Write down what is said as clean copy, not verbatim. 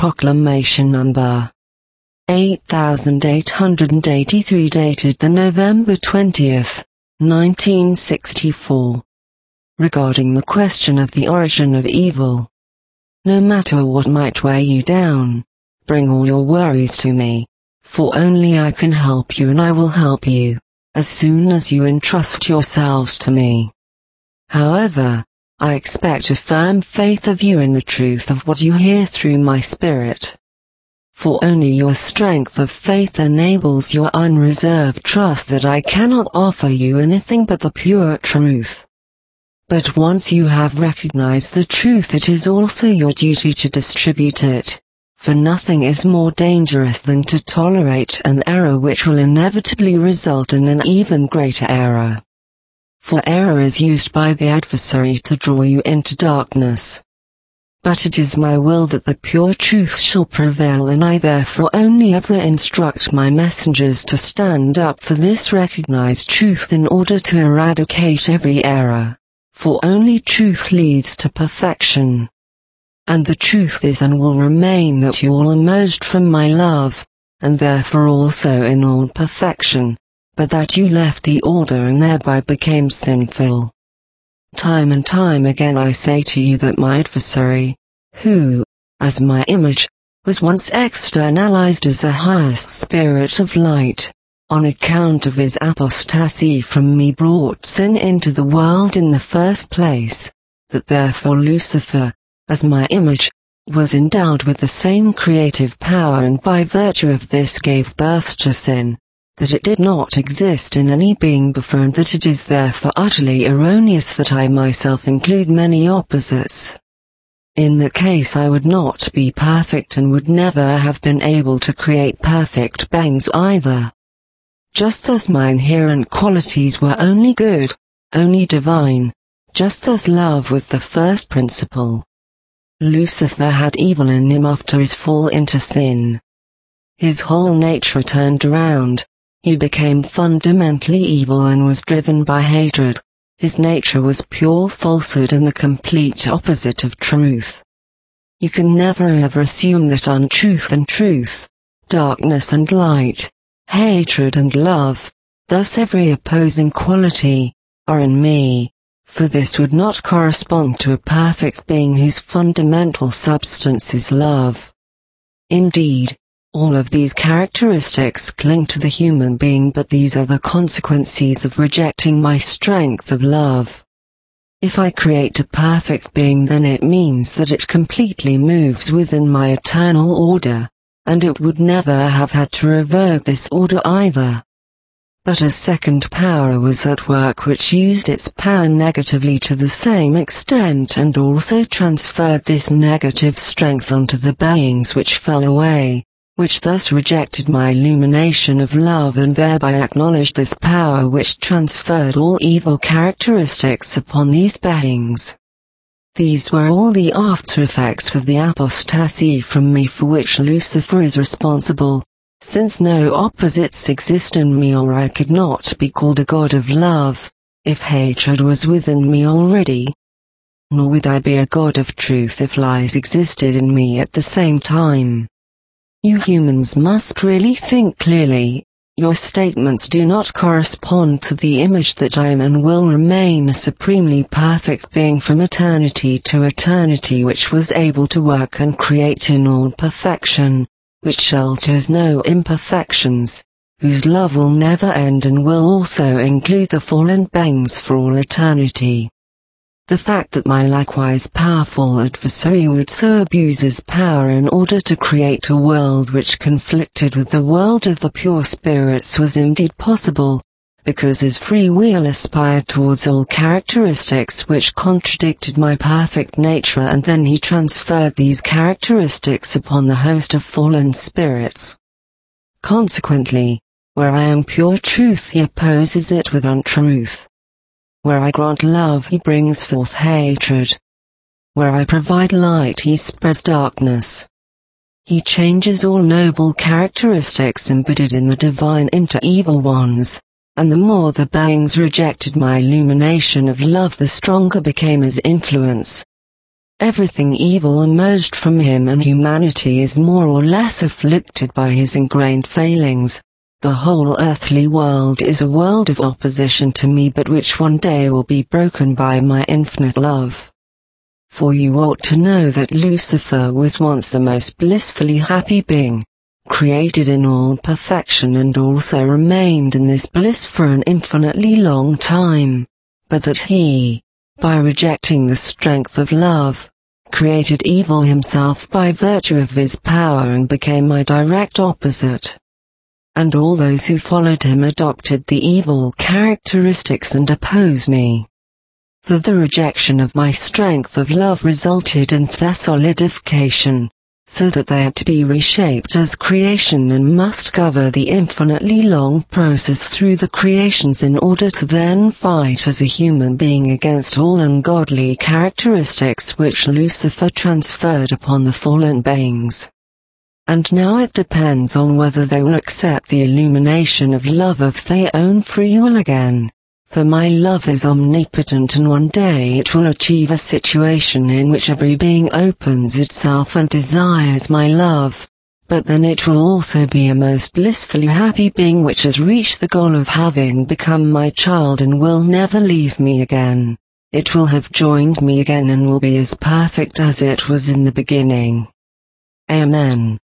Proclamation Number 8883, dated the November 20th, 1964. Regarding the question of the origin of evil. No matter what might weigh you down, bring all your worries to me, for only I can help you, and I will help you, as soon as you entrust yourselves to me. However, I expect a firm faith of you in the truth of what you hear through my spirit. For only your strength of faith enables your unreserved trust that I cannot offer you anything but the pure truth. But once you have recognized the truth, it is also your duty to distribute it, for nothing is more dangerous than to tolerate an error which will inevitably result in an even greater error. For error is used by the adversary to draw you into darkness. But it is my will that the pure truth shall prevail, and I therefore only ever instruct my messengers to stand up for this recognized truth in order to eradicate every error, for only truth leads to perfection. And the truth is and will remain that you all emerged from my love, and therefore also in all perfection, but that you left the order and thereby became sinful. Time and time again I say to you that my adversary, who, as my image, was once externalized as the highest spirit of light, on account of his apostasy from me brought sin into the world in the first place, that therefore Lucifer, as my image, was endowed with the same creative power, and by virtue of this gave birth to sin, that it did not exist in any being before, and that it is therefore utterly erroneous that I myself include many opposites. In that case I would not be perfect and would never have been able to create perfect beings either. Just as my inherent qualities were only good, only divine, just as love was the first principle. Lucifer had evil in him after his fall into sin. His whole nature turned around. He became fundamentally evil and was driven by hatred. His nature was pure falsehood and the complete opposite of truth. You can never ever assume that untruth and truth, darkness and light, hatred and love, thus every opposing quality, are in me, for this would not correspond to a perfect being whose fundamental substance is love. Indeed, all of these characteristics cling to the human being, but these are the consequences of rejecting my strength of love. If I create a perfect being, then it means that it completely moves within my eternal order, and it would never have had to revoke this order either. But a second power was at work which used its power negatively to the same extent and also transferred this negative strength onto the beings which fell away, which thus rejected my illumination of love and thereby acknowledged this power which transferred all evil characteristics upon these beings. These were all the after effects of the apostasy from me for which Lucifer is responsible, since no opposites exist in me, or I could not be called a god of love, if hatred was within me already. Nor would I be a god of truth if lies existed in me at the same time. You humans must really think clearly. Your statements do not correspond to the image that I am and will remain a supremely perfect being from eternity to eternity, which was able to work and create in all perfection, which shelters no imperfections, whose love will never end and will also include the fallen beings for all eternity. The fact that my likewise powerful adversary would so abuse his power in order to create a world which conflicted with the world of the pure spirits was indeed possible, because his free will aspired towards all characteristics which contradicted my perfect nature, and then he transferred these characteristics upon the host of fallen spirits. Consequently, where I am pure truth, he opposes it with untruth. Where I grant love, he brings forth hatred. Where I provide light, he spreads darkness. He changes all noble characteristics embedded in the divine into evil ones, and the more the beings rejected my illumination of love, the stronger became his influence. Everything evil emerged from him, and humanity is more or less afflicted by his ingrained failings. The whole earthly world is a world of opposition to me, but which one day will be broken by my infinite love. For you ought to know that Lucifer was once the most blissfully happy being, created in all perfection, and also remained in this bliss for an infinitely long time, but that he, by rejecting the strength of love, created evil himself by virtue of his power and became my direct opposite. And all those who followed him adopted the evil characteristics and oppose me. For the rejection of my strength of love resulted in their solidification, so that they had to be reshaped as creation and must cover the infinitely long process through the creations in order to then fight as a human being against all ungodly characteristics which Lucifer transferred upon the fallen beings. And now it depends on whether they will accept the illumination of love of their own free will again. For my love is omnipotent, and one day it will achieve a situation in which every being opens itself and desires my love. But then it will also be a most blissfully happy being which has reached the goal of having become my child and will never leave me again. It will have joined me again and will be as perfect as it was in the beginning. Amen.